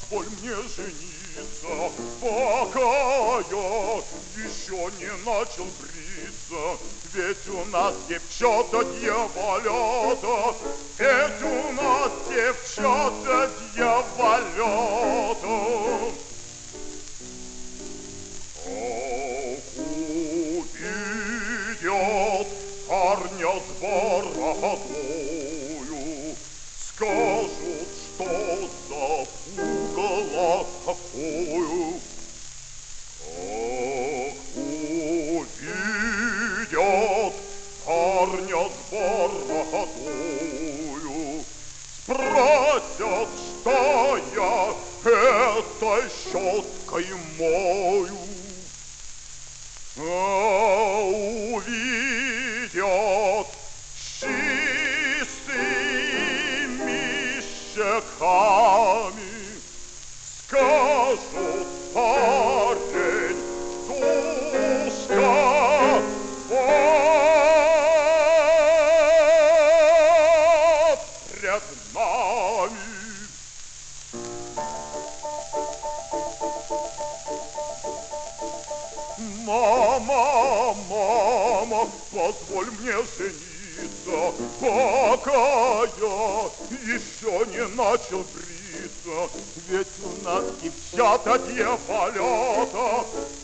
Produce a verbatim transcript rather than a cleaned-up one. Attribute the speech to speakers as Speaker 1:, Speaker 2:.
Speaker 1: позволь мне жениться, пока я еще не начал бриться. Ведь у нас девчата дьяволята, ведь у нас девчата дьяволята. Ох, увидят парня с бородою, скажут, что за пугало такую. Ох, увидят парня с бородою, спросят, что я этой щеткой мою. А увидят чистыми щеками, скажут, парень, душка, вот пред нами. Мама, мама, позволь мне жениться, пока я еще не начал бриться. Ведь у нас девчата дьяволята,